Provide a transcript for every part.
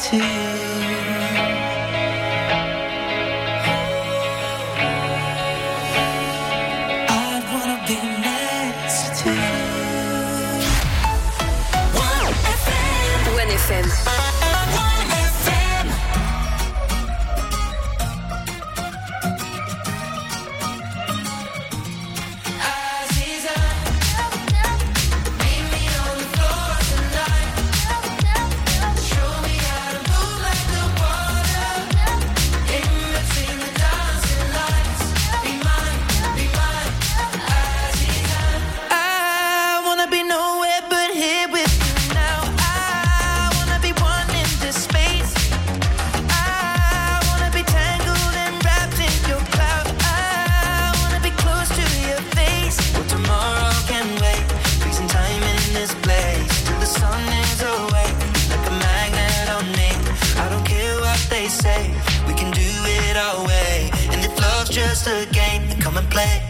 to you. I'd wanna be next to you. 1FM. 1FM. Just a game, come and play.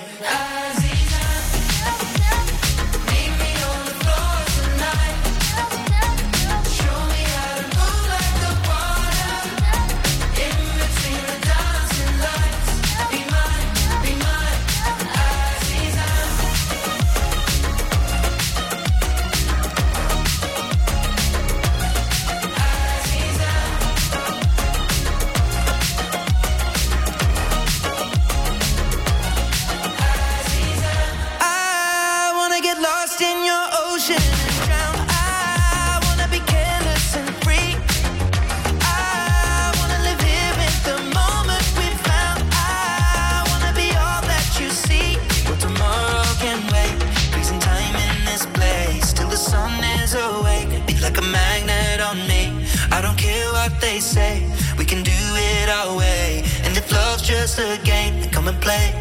They say we can do it our way, and if love's just a game, then come and play.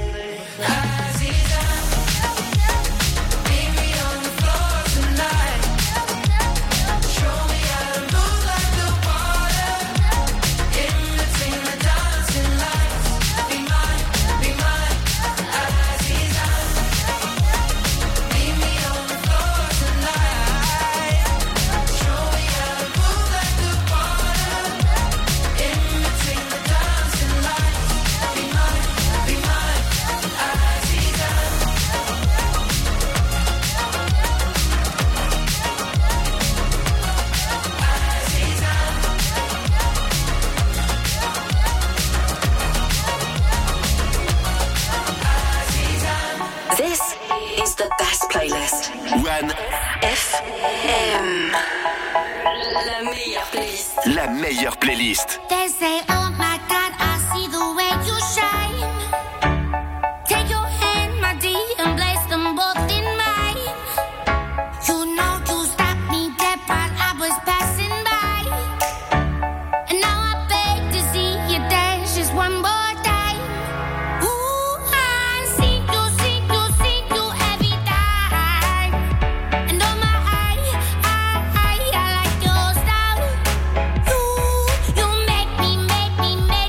La meilleure playlist. They say, oh my God, I see the way you shine. Take your hand, my dear, and place them both in mine. You know you stopped me dead while I was passing by. And now I beg to see you dance just one more time. Ooh, I see you every time. And oh my, I like your style. You make me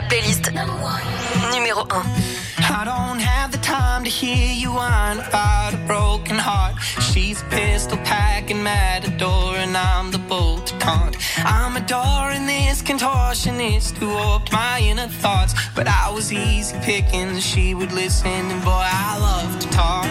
la playlist numéro 1. I don't have the time to hear you whine about a broken heart. She's a pistol packing matador and I'm the bolt to taunt. I'm adoring this contortionist who warped my inner thoughts. But I was easy picking, she would listen and boy I love to talk.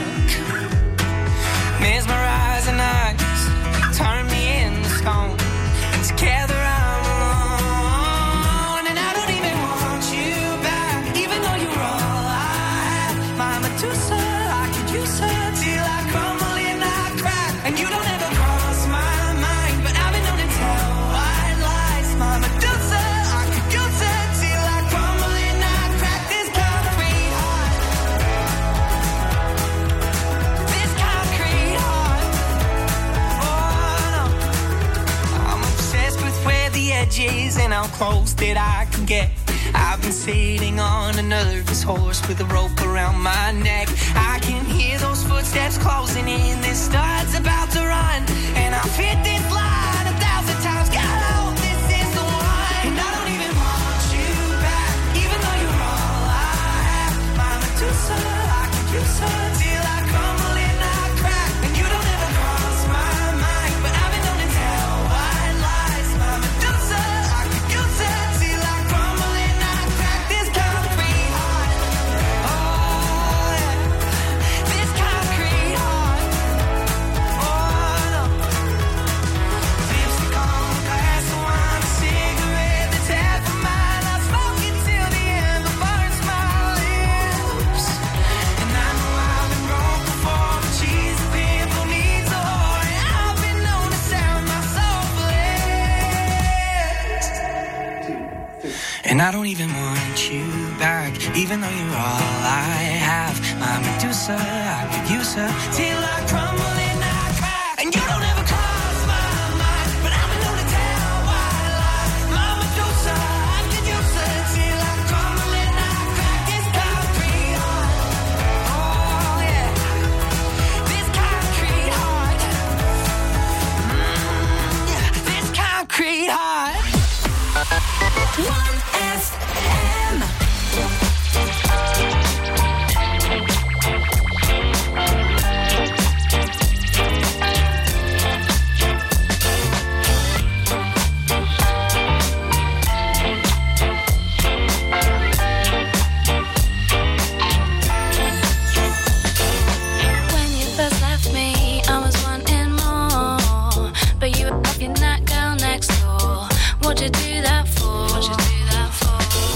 Mesmerizing eyes, turn me into stone. Together I'm alone and I don't even want you back. Even though you're all I have, my Medusa, I could use her till I crumble and I crack. And you don't ever cross my mind, but I've been known to tell white lies. My Medusa, I could use her till I crumble and I crack. This concrete heart, this concrete heart. Oh no, I'm obsessed with where the edge is and how close that I can get. I've been sitting on a nervous horse with a rope around my neck. I can hear those footsteps closing in. This stud's about to run, and I've hit this line 1,000 times. God, I hope this is the one. And I don't even want you back, even though you're all I have. My Medusa, I could use her till I crumble and I crack. And you don't ever cross my mind, but I've been known to tell white lies. My Medusa, I could use her till I crumble and I crack. This concrete heart, oh yeah, this concrete heart, oh no. Lipstick on a glass of wine, a cigarette that's half of mine. I smoke it till the end, but burns my lips. And I know I've been wrong before, but she's a pimple needs a whore, and I've been known to sound my soul blessed. And I don't even want you back, even though you're all I have. My Medusa, I could use her till I crumble and I crack. And you don't ever cross my mind, but I've been known to tell white lies. My Medusa, I could use her till I crumble and I crack. This concrete heart, oh yeah, this concrete heart, yeah, this concrete heart. 1FM. When you first left me, I was wanting more, but you were fucking that girl next door. What'd you do that for? What'd you do that for?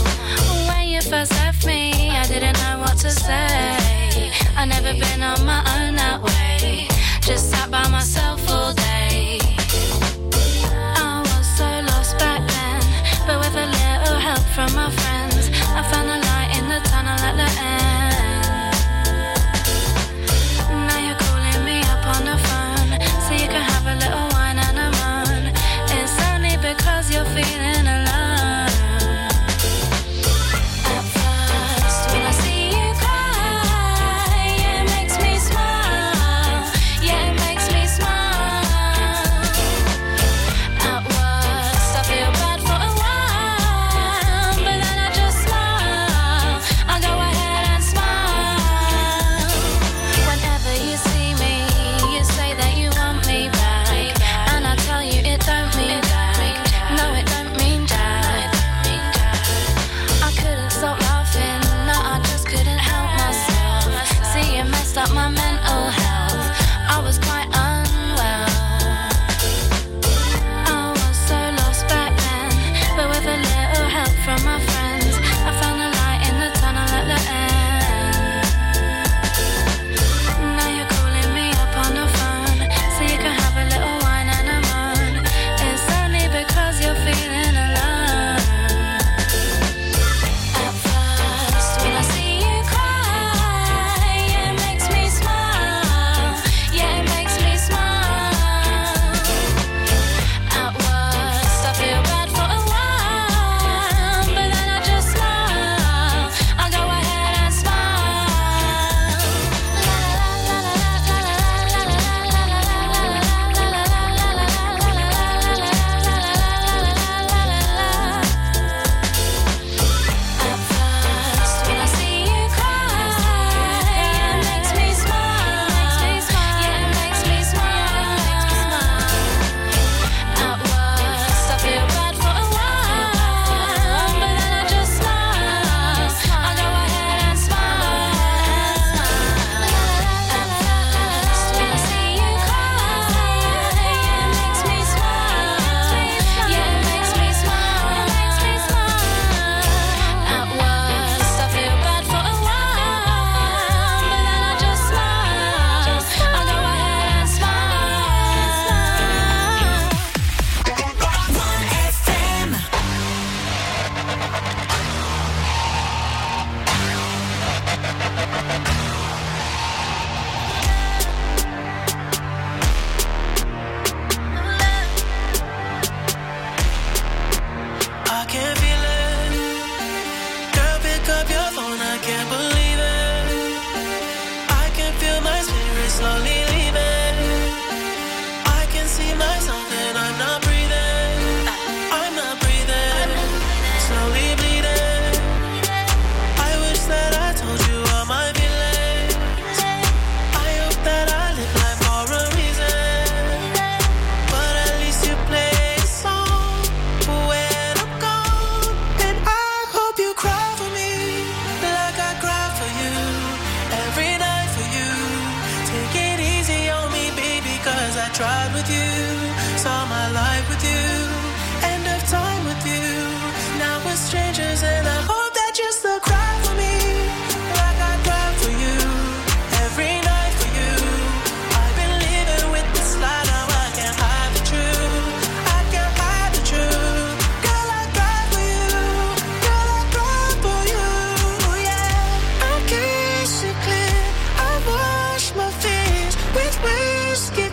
ride with you, saw my life with you, end of time with you. Now we're strangers and I hope that you still cry for me, like I cry for you, every night for you. I've been living with this lie, now I can't hide the truth, I can't hide the truth. Girl, I cry for you, girl, I cry for you, yeah. I kiss it clear, I wash my fears with whiskey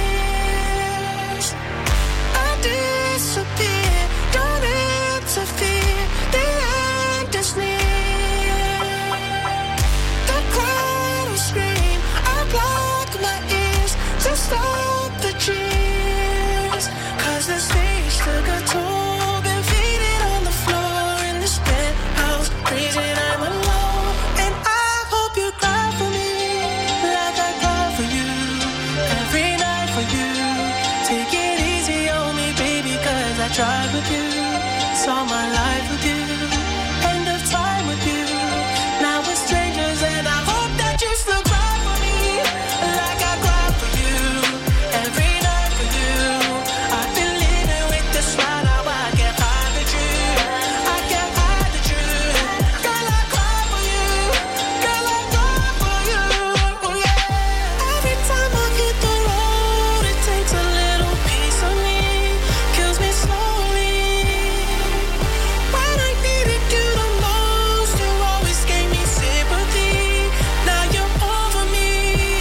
tears. I disappear, don't interfere, the end is near. The crowd will scream, I block my ears to stop the cheers. 'Cause the stage took a toll, been faded on the floor in this penthouse, crazy I'm alone. And I hope you cry for me, like I cry for you, every night for you. Take it easy on me, baby, 'cause I tried with you, saw my life with you, end of time with you. Now we're strangers and I hope that you still cry for me, like I cry for you, every night for you. I've been living with this lie, now I can't hide the truth, I can't hide the truth. Girl, I cry for you, girl, I cry for you, yeah. Every time I hit the road, it takes a little piece of me, kills me slowly. When I needed you the most, you always gave me sympathy. Now you're over me.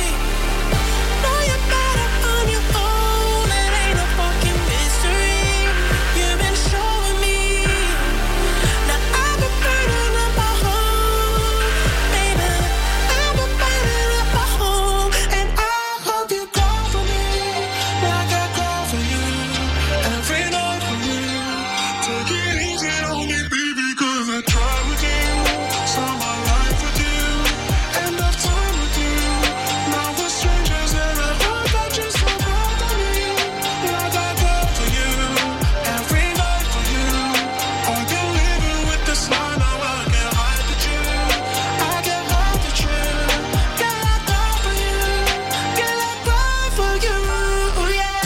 Know you're better on your own, it ain't a fucking mystery. You've been showing me. Now I've been burning up my home, baby. I've been burning up my home, and I hope you cry for me, like I cry for you, every night for you. Take it easy on me, baby, 'cause I tried with you, saw my life with you, end of time with you. Now we're strangers and I hope that you still cry for me, like I cry for you, every night for you. I've been living with this lie, now I can't hide the truth, I can't hide the truth. Girl, I cry for you, girl, I cry for you, yeah.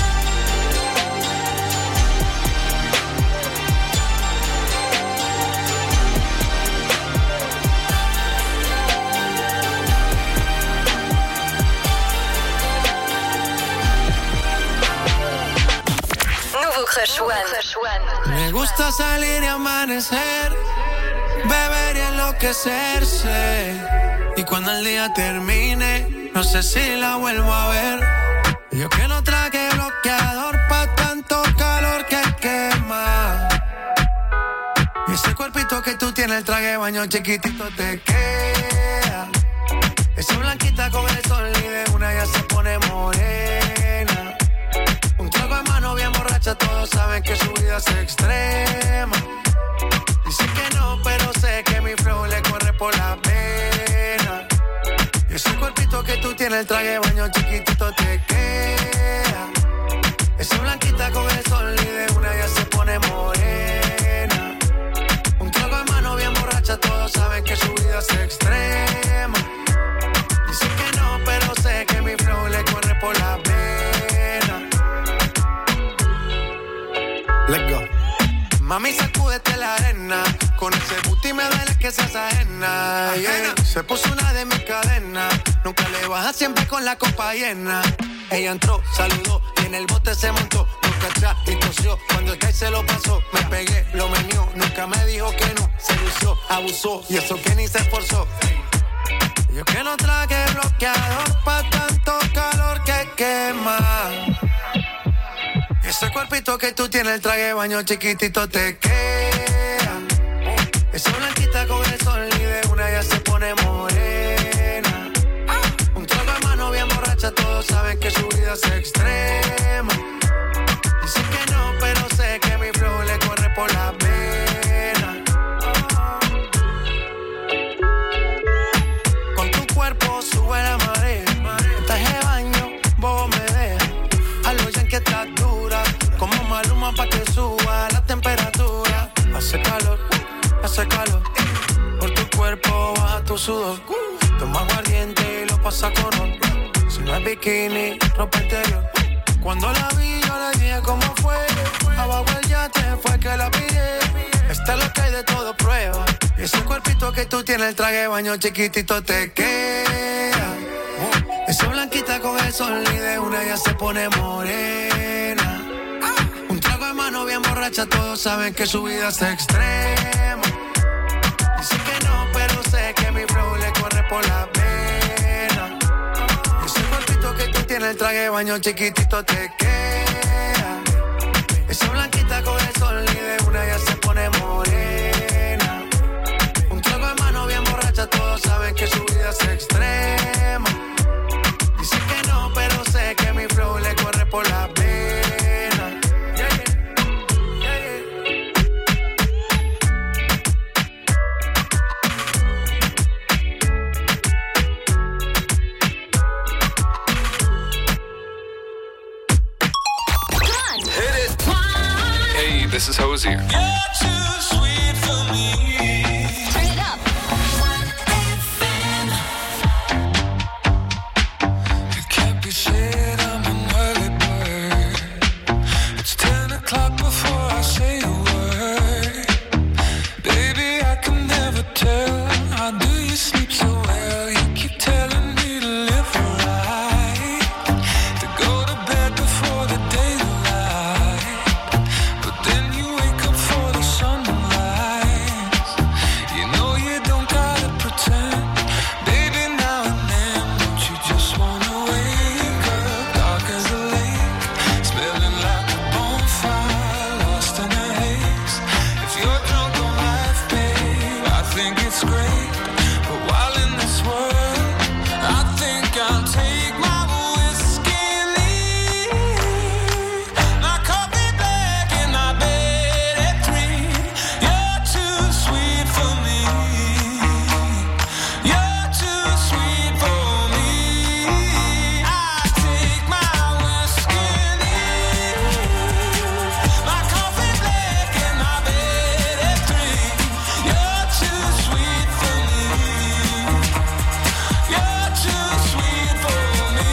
Nouveau Crush One. Me gusta salir y amanecer, beber y enloquecerse. Y cuando el día termine, no sé si la vuelvo a ver. Yo que no traje bloqueador pa' tanto calor que quema. Y ese cuerpito que tú tienes, el traje de baño chiquitito te queda. Esa blanquita con el sol y de una ya se pone morena. Un trago de mano bien borracha, todos saben que su vida es extrema. Dicen que no, pero sé que mi flow le corre por la pena. Y ese cuerpito que tú tienes, el traje de baño chiquitito te queda. Esa blanquita con el sol y de una ya se pone morena. Un trago de mano bien borracha, todos saben que su vida es extrema. Dicen que no, pero sé que mi flow le corre por la pena. Let's go. Mami, sacúdete la arena, con ese booty me duele que seas ajena, yeah. Se puso una de mis cadenas, nunca le baja, siempre con la copa llena. Ella entró, saludó y en el bote se montó, nunca atrás y tosió. Cuando el que se lo pasó, me pegué, lo menió, nunca me dijo que no, se lució, abusó y eso que ni se esforzó. Yo que no traje bloqueador pa' tanto calor que quema. Ese cuerpito que tú tienes, el traje de baño chiquitito te queda. Esa blanquita con el sol y de una ya se pone morena. Un trago de mano bien borracha, todos saben que su vida es extrema. Dicen que no, pero sé que mi flow le corre por la pena. Con tu cuerpo sube la marea. Traje de baño, bobo me deja. A lo ya que estás dura, como Maluma pa' que suba la temperatura. Hace calor, por tu cuerpo baja tu sudor. Toma aguardiente y lo pasa con otro. Si no es bikini, ropa interior. Cuando la vi yo le dije cómo fue. Abajo el yate fue que la pillé. Esta es lo que hay de todo prueba. Y ese cuerpito que tú tienes, el traje de baño chiquitito te queda. Esa blanquita con el sol y de una ya se pone morena. Un trago de mano bien borracha, todos saben que su vida es extrema. Dice que no, pero sé que mi flow le corre por la pena. Ese cuerpito que tú tienes, el traje de baño chiquitito te queda. Esa blanquita con el sol y de una ya se pone morena. Un trago de mano bien borracha, todos saben que su vida es extrema. Dice que no, pero sé que mi flow le corre por la pena. This is Hosier. You're too sweet for me. Turn it up. It can't be said I'm an early bird. It's 10 o'clock before I say a word. Baby, I can never tell. How do you sleep so well? You keep telling me to live right, to go to bed before the daylight. But then you wake up for the sunrise. You know you don't gotta pretend. Baby, now and then, don't you just wanna wake up dark as a lake, smelling like a bonfire, lost in a haze. If you're drunk on life, babe, I think it's great. But while in this world, I think I'll take my whiskey and leave. My coffee black and my bed at 3. You're too sweet for me. You're too sweet for me. I take my whiskey and leave. My coffee black and my bed at 3. You're too sweet for me. You're too sweet for me.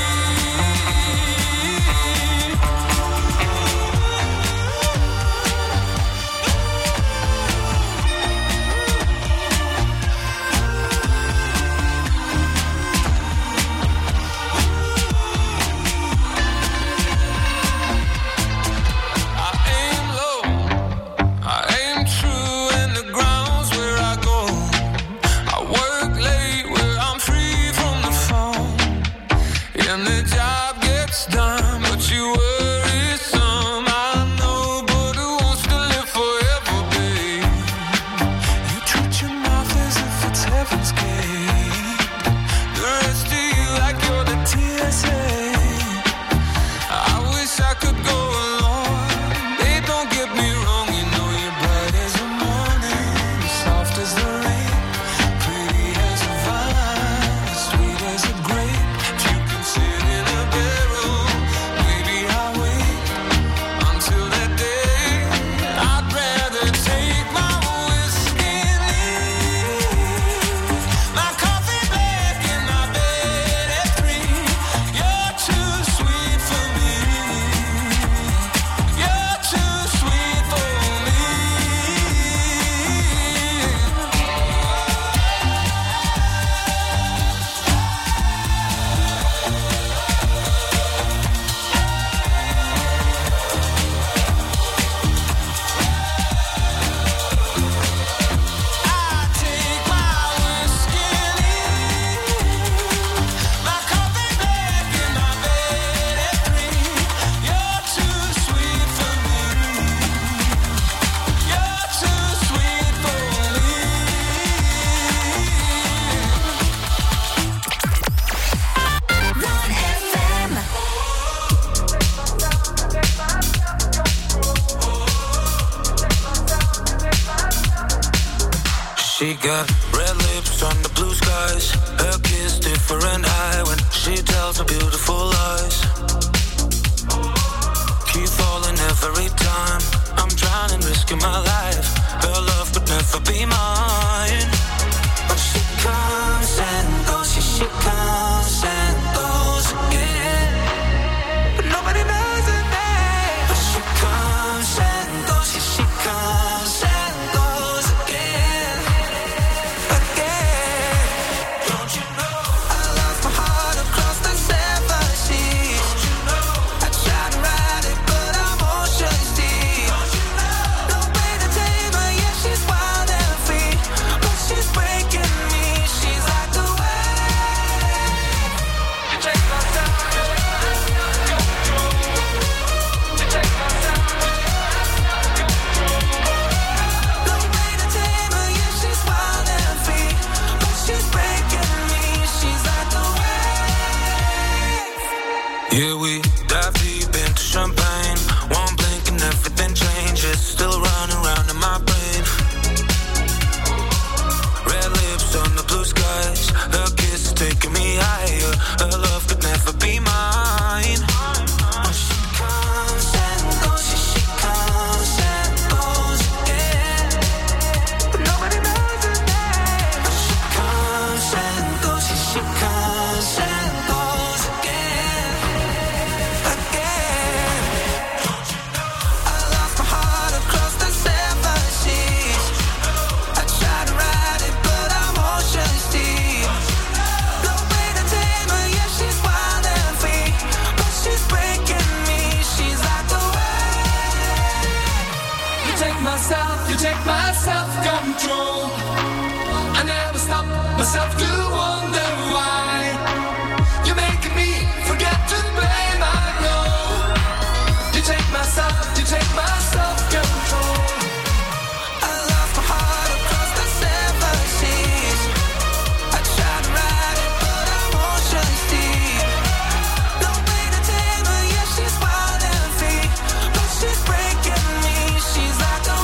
I aim low, I aim true, and the ground's where I go. I work late where I'm free from the phone, and the job gets done, but you worry some. I know, but who wants to live forever, babe? You treat your mouth as if it's heaven's gate. The rest of you like you're the TSA. I wish I could go along. Babe, don't get me wrong, you know you're bright as the morning, soft as the rain, pretty as a vine, sweet as a grape. If you can sit in a barrel, maybe I'll wait until that day. I'd rather take my whiskey and leave. My coffee black and my bed at 3. You're too sweet for me. You're too sweet for me. I take my whiskey and leave. My coffee black and my bed at 3. You're too sweet for me. You're too sweet for me. One FM. She got red lips on the blue skies. Her kiss different high when she tells her beautiful lies. Keep falling every time. I'm drowning, risking my life. Her love could never be mine. But she comes and goes, she comes and goes again. But nobody knows take my self-control. I never stop myself to wonder why you're making me forget to blame. I know you take my self-control. I lost my heart across the 7 seas. I tried to ride it, but emotions deep. No way to tame her, yeah, she's wild and free, but she's breaking me. She's like a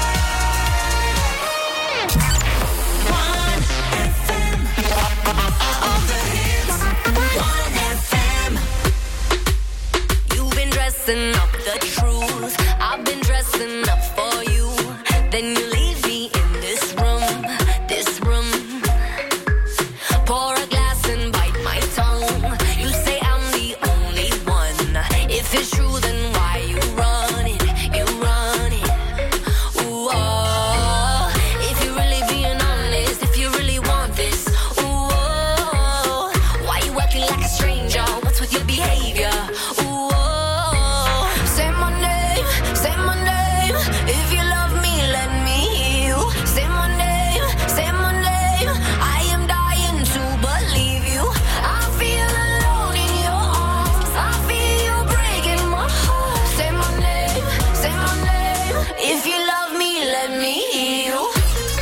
dressing up the truth. I've been dressing up for you. Then you leave me in this room, this room. Pour a glass and bite my tongue. You say I'm the only one. If it's true, then why you run it? You run it. Ooh, oh. If you're really being honest, if you really want this, ooh, oh. Why you acting like a stranger? What's with your behavior? Ooh, say my name, if you love me, let me hear you. Say my name, I am dying to believe you. I feel alone in your arms, I feel you breaking my heart. Say my name, if you love me, let me hear you.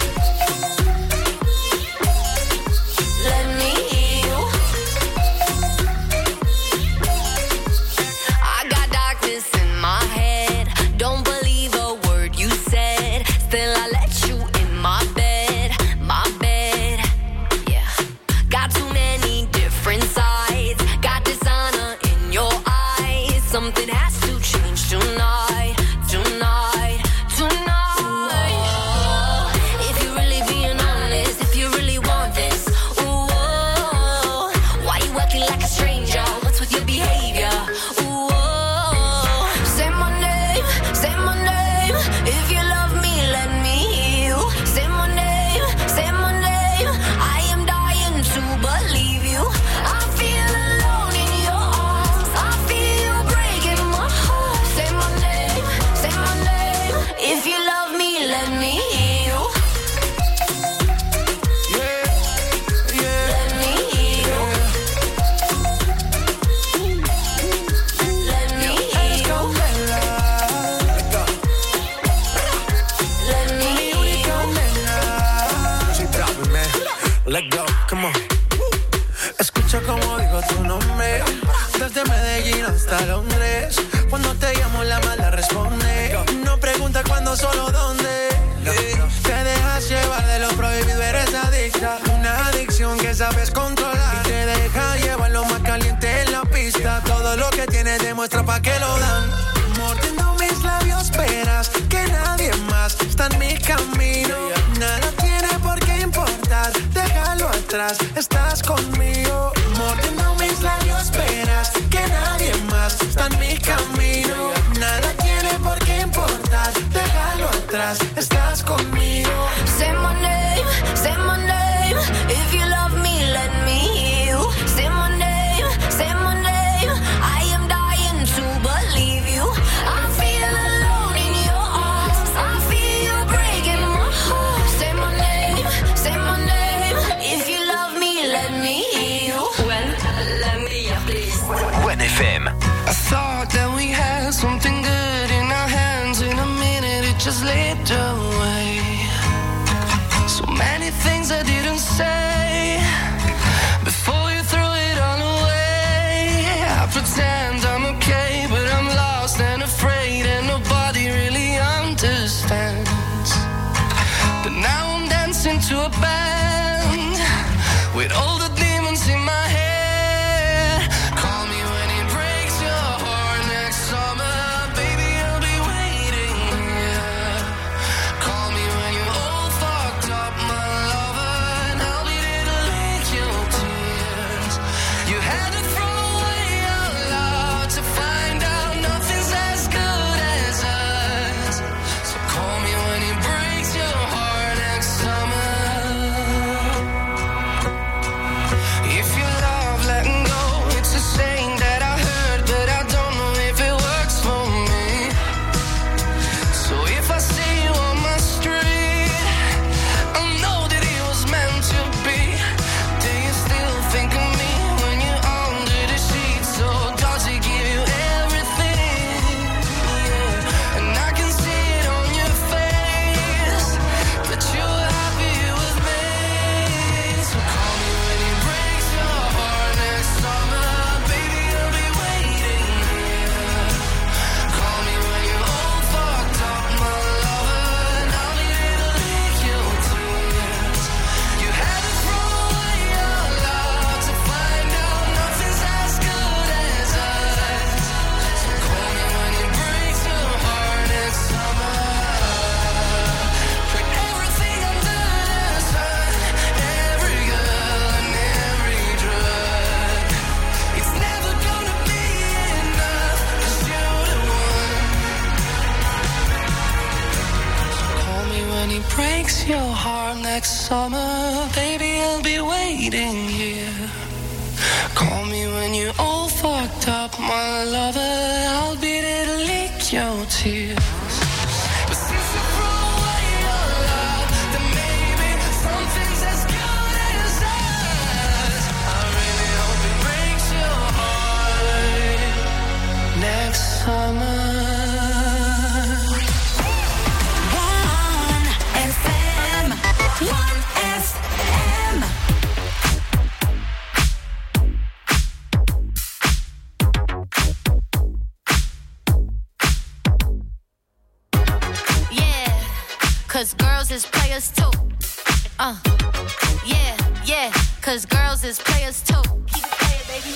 Let me hear you. I got darkness in my head, don't believe a word you said. Still I let you in my bed, yeah. Got too many different sides, got dishonor in your eyes. Something has to change tonight. If you're really being honest, if you really want this, ooh, why you acting like a stranger? What's with your behavior? Ooh, say my name, if you love me, let me hear you. Say my name, I am dying to believe you. I feel alone in your arms, I feel you breaking my heart. Say my name, if you love me, let me hear you. Let me hear you. Let me hear you. Let me hear you. Let go, come on. Escucha como digo tu nombre, desde Medellín hasta Londres. Cuando te llamo la mala responde. No pregunta cuándo, solo dónde. Te dejas llevar de lo prohibido, eres adicta. Una adicción que sabes controlar y te deja llevar lo más caliente en la pista. Todo lo que tienes demuestra pa' que lo dan. Mordiendo mis labios, verás que nadie más está en mi camino. Nada tiene por qué importar, déjalo atrás, estás conmigo. Mordiendo mis labios, verás que nadie más está en mi camino. Nada tiene por qué importar, déjalo atrás, estás conmigo. Say my name, if you love me, let me hear you. Say my name, I am dying to believe you. I feel alone in your arms, I feel you breaking my heart. Say my name, if you love me, let me hear you. Let me hear, please. When FM. I thought that we had something good in our hands. In a minute it just slipped away. So many things I didn't say before you threw it all away. I pretend I'm okay, but I'm lost and afraid, and nobody really understands. But now I'm dancing to a band with all the demons in my head. Call me when it breaks your heart next summer, baby, I'll be waiting here. Call me when you're all fucked up, my lover, and I'll be there to lick your tears. You had to throw away our love to find out nothing's as good as us. So call me when it breaks your heart next summer. breaks your heart next summer, baby, I'll be waiting here. Call me when you're all fucked up, my lover. I'll be there to lick your tears. But since you threw away your love, then maybe something's as good as us. I really hope it breaks your heart next summer. Cause girls is players too. Yeah, cause girls is players too. Keep it playing, baby.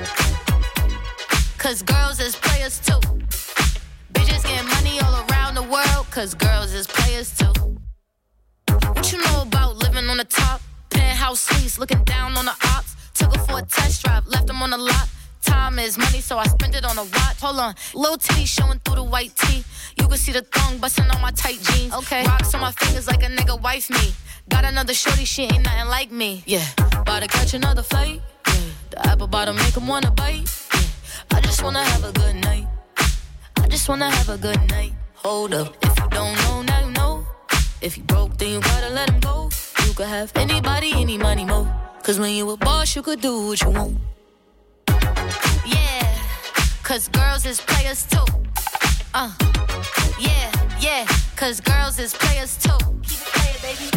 Cause girls is players too. Bitches getting money all around the world, cause girls is players too. What you know about living on the top? Penthouse suites, looking down on the ops. Took her for a test drive, left them on the lot. Time is money, so I spend it on a watch. Hold on, little titty showing through the white tee. You can see the thong busting on my tight jeans. Okay, rocks on my fingers like a nigga wife me. Got another shorty, she ain't nothing like me. Yeah, about to catch another flight. Yeah, the apple bottom make him wanna bite. Yeah, I just wanna have a good night. I just wanna have a good night. Hold up, if you don't know, now you know. If you broke, then you gotta let him go. You could have anybody, any money, mo. Cause when you a boss, you could do what you want. Yeah, cause girls is players too. Yeah, cause girls is players too. Keep it playing, baby.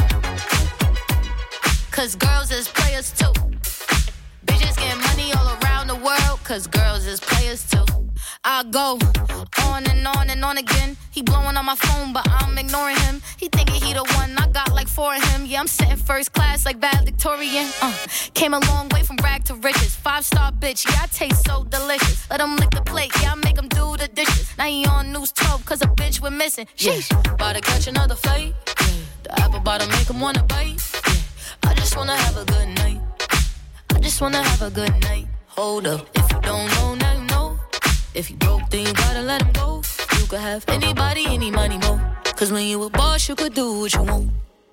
Cause girls is players too. Bitches getting money all around the world, cause girls is players too. I go on and on and on again. He blowing on my phone, but I'm ignoring him. He thinking he the one, I got like 4 of him. Yeah, I'm sitting first class like valedictorian. Came a long way from rag to riches. 5-star bitch, yeah, I taste so delicious. Let him lick the plate, yeah, I make him do the dishes. Now he on news 12, cause a bitch we're missing. Sheesh, about to catch another flight. Yeah, the apple bottom make him wanna bite. Yeah, I just wanna have a good night. I just wanna have a good night. Hold up, if you don't know, now you know. If you broke, then you gotta let him go. You could have anybody, any money, mo. Cause when you a boss, you could do what you want.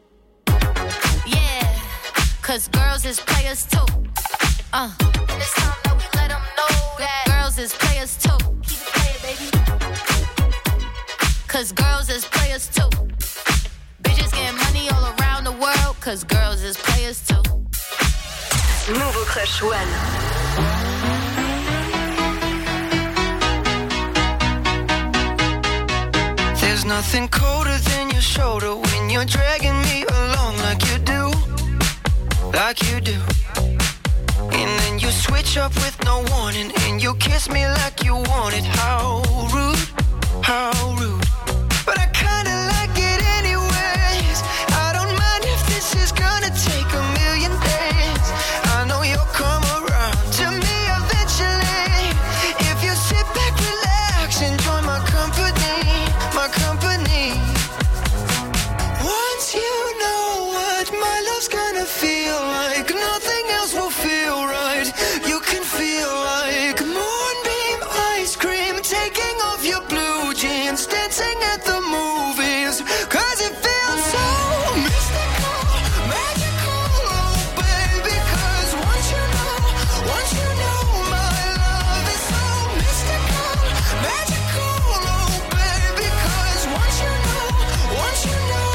Yeah, cause girls is players too. And it's time that we let them know that girls is players too. Keep it playing, baby. Cause girls is players too. Bitches getting money all around the world, cause girls is players too. Nouveau Crush One. There's nothing colder than your shoulder when you're dragging me along like you do, like you do. And then you switch up with no warning, and you kiss me like you want it. How rude, how rude. But I kinda like it anyways. I don't mind if this is gonna take a million days. I know you'll come around to me eventually. If you sit back, relax, enjoy my company, my company. Once you know what my love's gonna feel like, nothing else will feel right. You can feel like moonbeam ice cream, taking off your blue jeans, dancing at the movies. Cause it feels so mystical, magical, oh baby. Cause once you know my love is so mystical, magical, oh baby. Cause once you know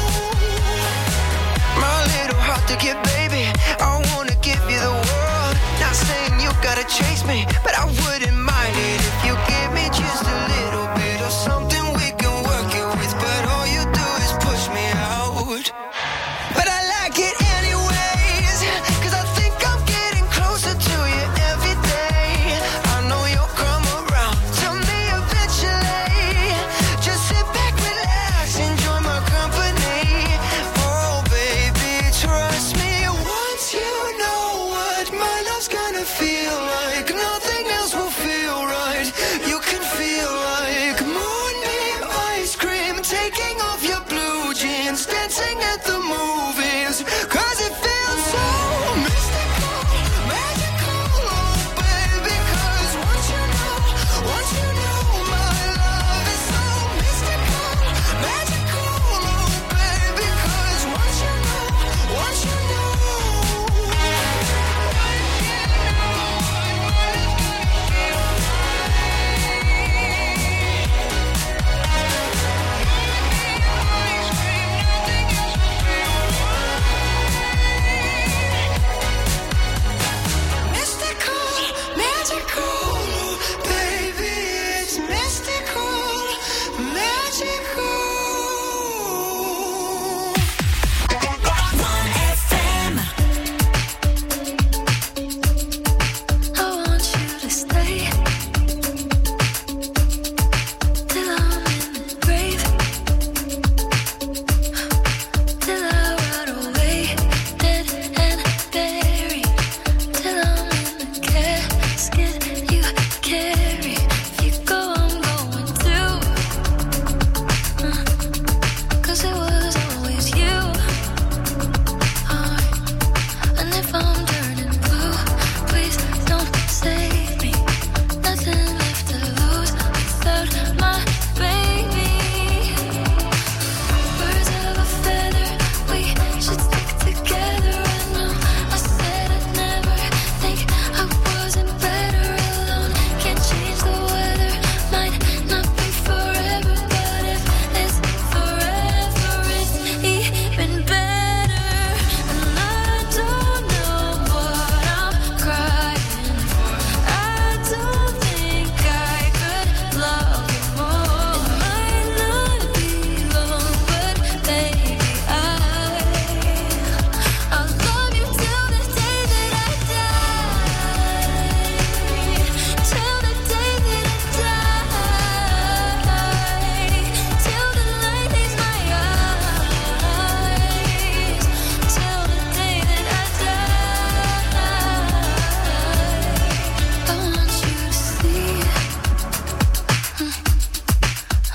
my little heart to get, baby, I wanna give you the world. Not saying you gotta chase me, but I wouldn't mind it if you give me just a little bit of something we can work it with. But all you do is push me out. But I like it anyways, cause I think I'm getting closer to you every day. I know you'll come around to me eventually. Just sit back, relax, enjoy my company. Oh baby, trust me. Once you know what my love's gonna feel like, nothing else will feel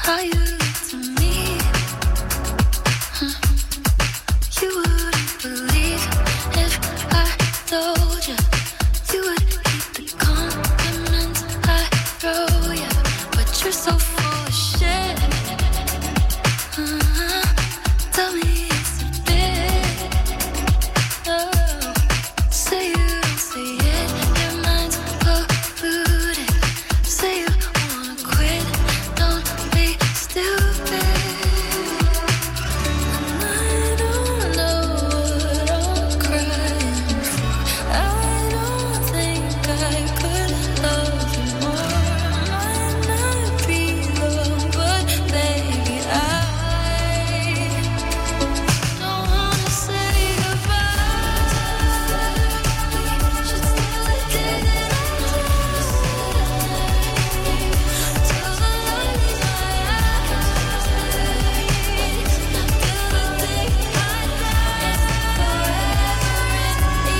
how you look to me. You wouldn't believe if I told you. You would hate the compliments I throw you, but you're so full of shit. Tell me it's a bit. Oh, say you don't say it, your mind's polluted. Say you wanna quit, don't be stupid. And I don't know what I'm crying for. I don't think I could love you more. Might not be love, but baby, I don't wanna say goodbye. We should stay like this. Till the light in my eyes. Till the day I die. Forever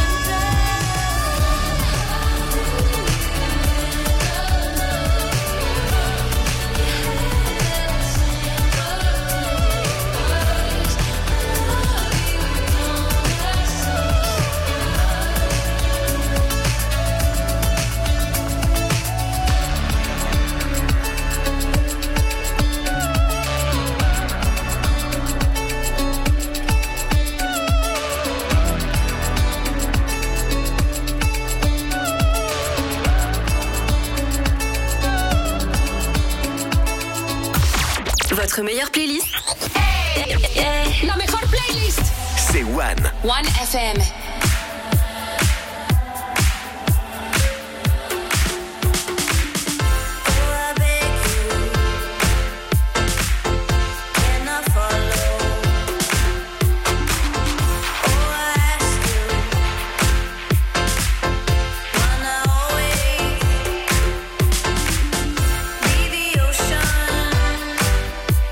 Votre meilleure playlist. La mejor playlist. C'est One. One FM.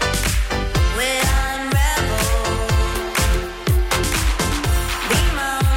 Be my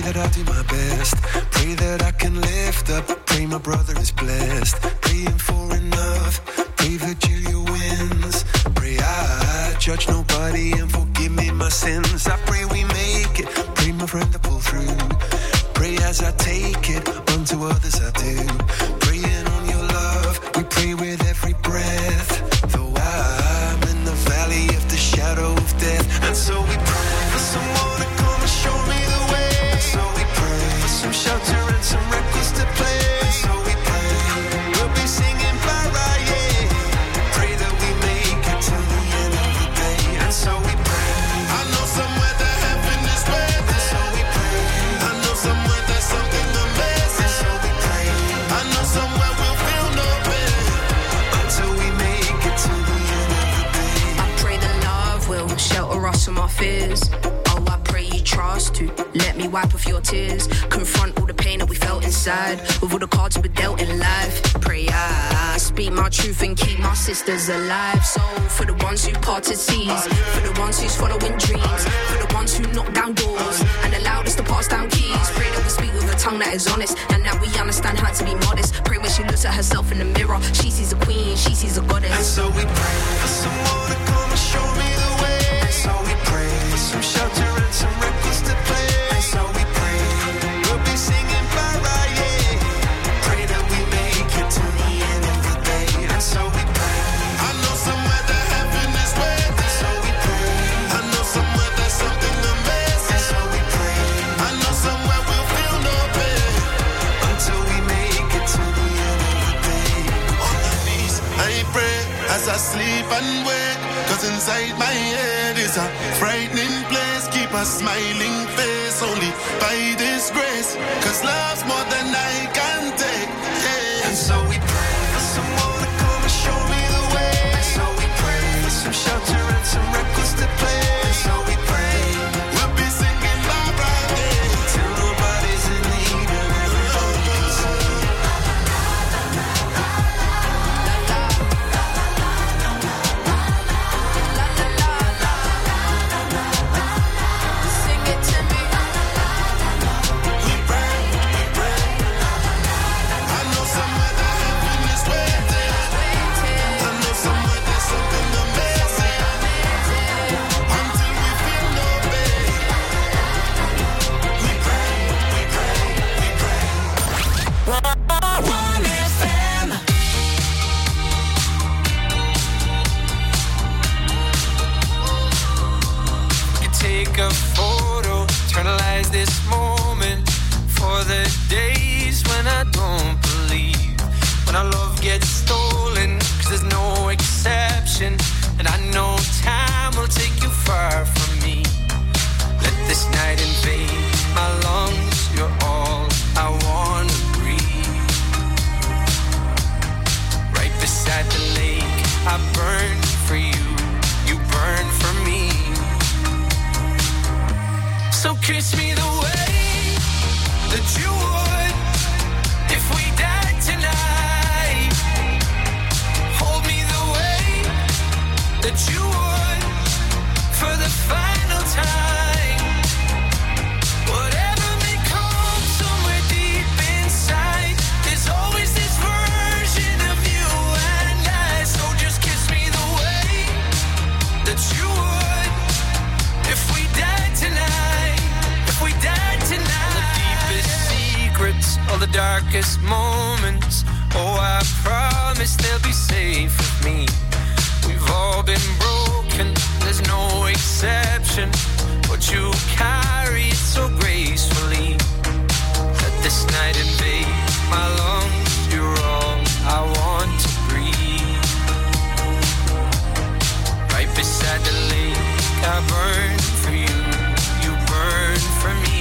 that I'll do my best. Pray that I can lift up. Pray my brother is blessed. Praying for enough. Pray Virgilia wins. Pray I judge nobody and forgive me my sins. I pray we make it. Pray my friend to pull through. Pray as I take it. Unto others I do. Praying on your love. We pray with every breath. Though I'm in the valley of the shadow of death. And so we pray for someone to come and show me the way. And so we pray for some shelter and some records to play. And so we pray we'll be singing Barra, yeah. Pray that we make it to the end of the day. And so we pray. I know somewhere that heaven is waiting. And so we pray. I know somewhere there's something amazing. And so we pray. I know somewhere we'll feel no pain until we make it to the end of the day. I pray that love will shelter us from our fears. Oh, I pray you trust to let me wipe off your tears. Confront all the pain that we felt inside with all the cards we dealt in life. Pray I speak my truth and keep my sisters alive. So for the ones who parted seas, for the ones who's following dreams, for the ones who knock down doors and allowed us to pass down keys. Pray that we speak with a tongue that is honest and that we understand how to be modest. Pray when she looks at herself in the mirror, she sees a queen, she sees a goddess. And so we pray for someone to come and show me the way. And so we pray for some shelter and some records to play. And so we pray we'll be singing Barra, yeah. Pray that we make it to the end of the day. And so we pray. I know somewhere that heaven is waiting. And so we pray. I know somewhere there's something amazing. And so we pray. I know somewhere we'll feel no pain until we make it to the end of the day. On my knees, I pray as I sleep and wake. Cause inside my head is a frightening place. Keep a smiling face only by this grace. Cause love's more than I can take, yeah. And so we pray for someone to come and show me the way. And so we pray for some shelter and some records to play. And so we pray we'll be singing Barbara, yeah. Till nobody's in need of everybody can sing. Sing it to me. We pray, we pray. I know somewhere that heaven is waiting. I know somewhere there's something amazing until we feel no pain. We pray, we pray, we pray. One FM. You take a photo, eternalize this moment for the days when I don't believe, when our love gets stolen, 'cause there's no exception, and I know time will take you far from me. Let this night invade my lungs, you're all I want to breathe. Right beside the lake, I burn for you, you burn for me. So kiss me the way that you would if we died tonight. Hold me the way that you would for the final time. Whatever may come somewhere deep inside, there's always this version of you and I. So just kiss me the way that you would if we died tonight. If we died tonight. All the deepest secrets, all the darkest moments, oh, I promise they'll be safe with me. We've all been broken, there's no exception, but you carry it so gracefully. Let this night invade my lungs, you're all I want to breathe. Right beside the lake, I burn for you, you burn for me.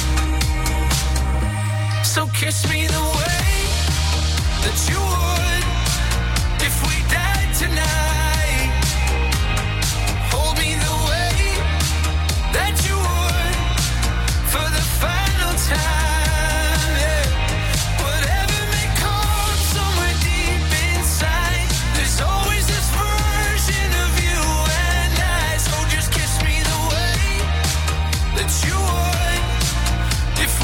So kiss me the way that you would if we died tonight. Hold me the way that you would for the final time, yeah. Whatever may come somewhere deep inside, there's always this version of you and I. So just kiss me the way that you would if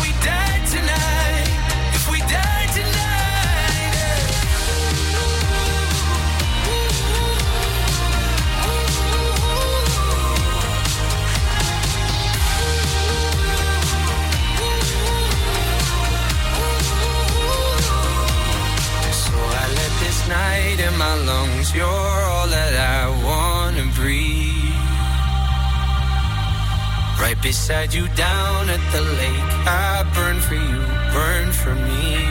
'cause you're all that I wanna breathe. Right beside you down at the lake, I burn for you, burn for me.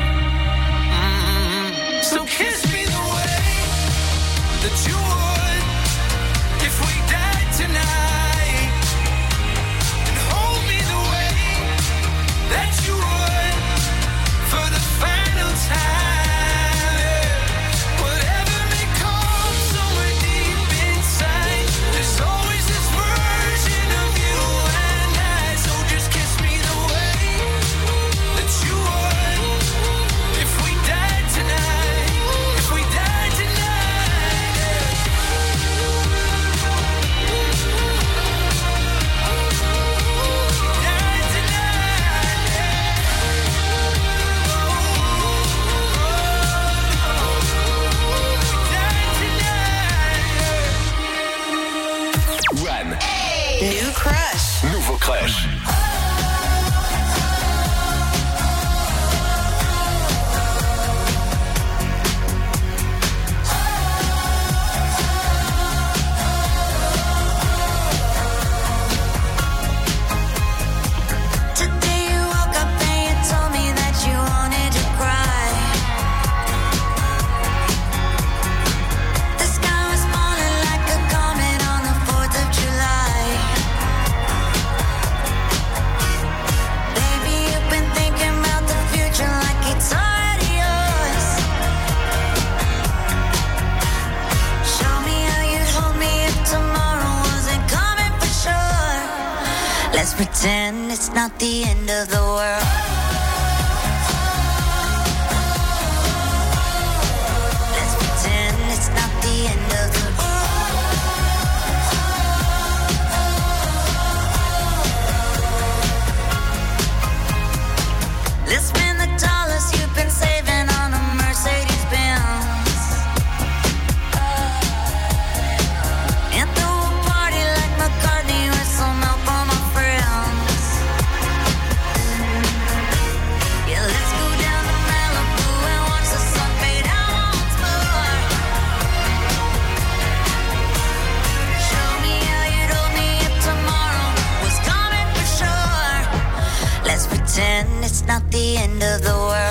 So kiss me the way that you would if we died tonight, and hold me the way that you would for the final time. Whatever may come somewhere deep inside, there's always this version of you and I. So just kiss me the way that you would if we died tonight, if we died tonight. Died One. New crush. Nouveau crush. Today you woke up and you told me that you wanted to cry. The sky was falling like a comet on the 4th of July. Baby, you've been thinking about the future like it's already yours. Show me how you'd hold me if tomorrow wasn't coming for sure. Let's pretend it's not the end of the world. Let's pretend it's not the end of the world. Let's spend the dollars you've been saving on a Mercedes Benz. And throw a party like McCartney with some help from my friends. Yeah, let's go down to Malibu and watch the sun fade out once more. Show me how you'd hold me if tomorrow was coming for sure. Let's pretend it's not the end of the world.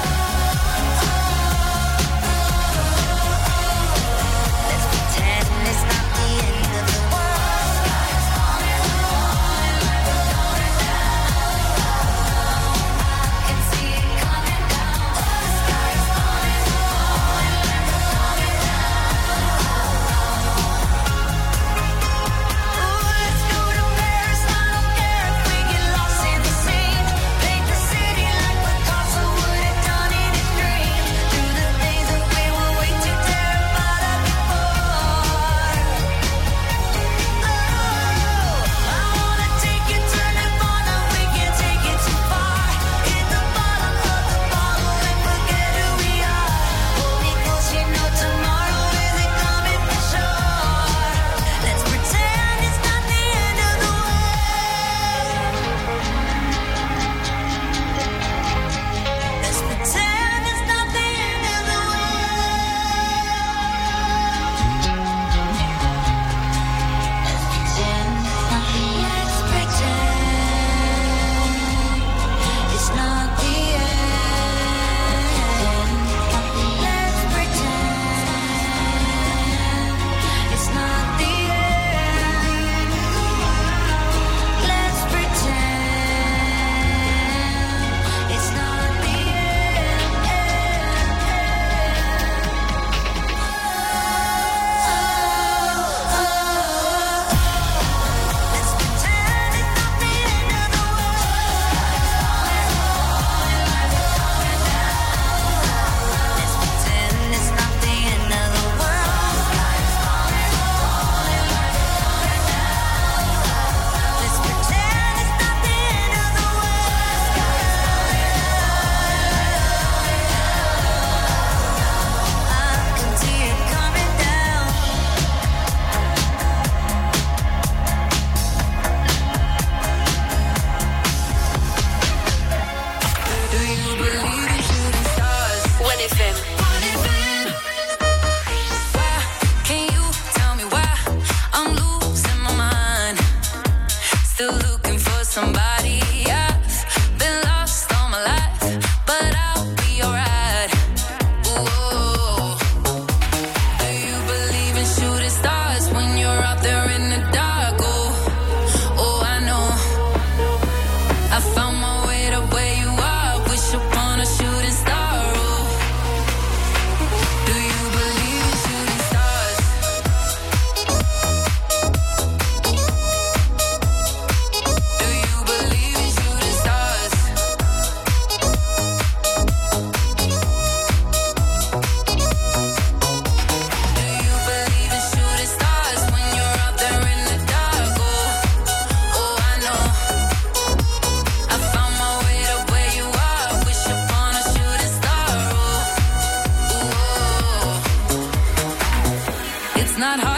Let's pretend it's not the end of the world. I can see it coming down. The sky is falling, let's go to Paris. I don't care if we get lost in the scene. Paint the city like Picasso would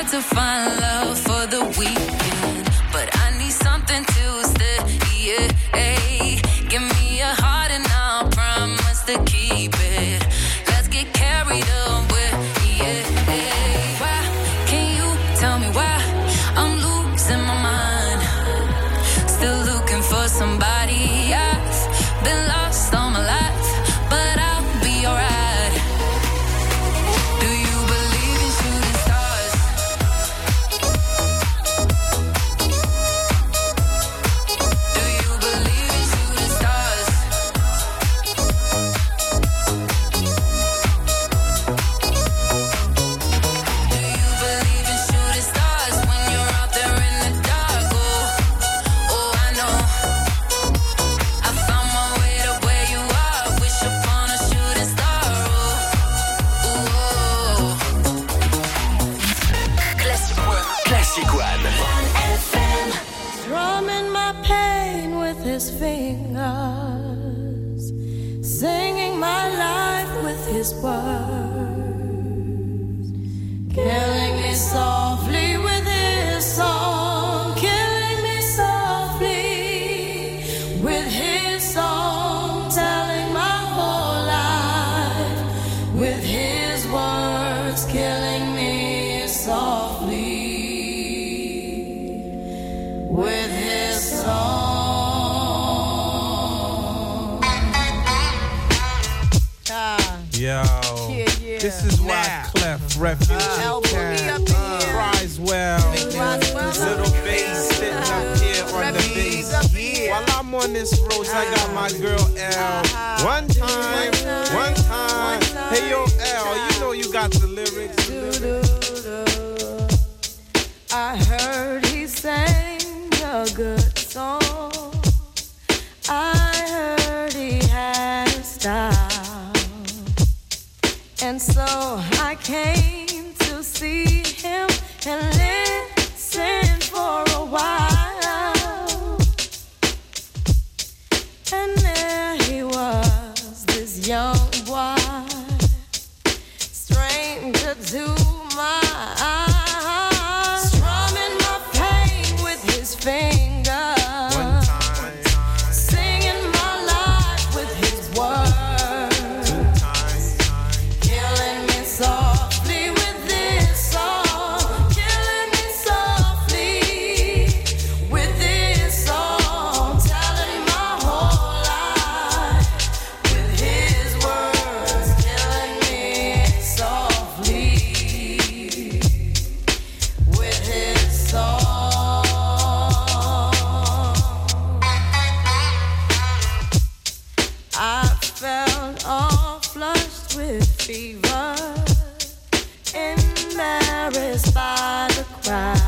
to find love for the weekend, but I need something to stay. Yeah, give me a heart and I'll promise to keep it. Let's get carried away. Yeah, why can you tell me why I'm losing my mind? Still looking for somebody. I've been lost all my life, but I'll be alright. Do you believe in shooting stars? Do you believe in shooting stars? Do you believe in shooting stars when you're out there in the dark? Oh, I know. I found my way to where you are. Wish upon a shooting star. Classic One. Drumming my pain with his fingers, singing my life with his words, killing me softly with his song, killing me softly with his song, telling my whole life with his words, killing me softly with his song. Yo, this is why Clef, Refuge, Criswell, Little Bass sitting up here on the bass. While I'm on this road, I got my girl L. One time. Hey yo, L, you know you got the lyrics. I heard he sang a good song. I heard he had a style. And so I came to see him and listen for a while. And there he was, this young boy, stranger to my eyes, strumming my pain with his fingers, singing my life with his words, killing me softly with this song, killing me softly with this song, telling my whole life with his words, killing me softly with his song. I felt all flushed with fever, embarrassed by the crowd.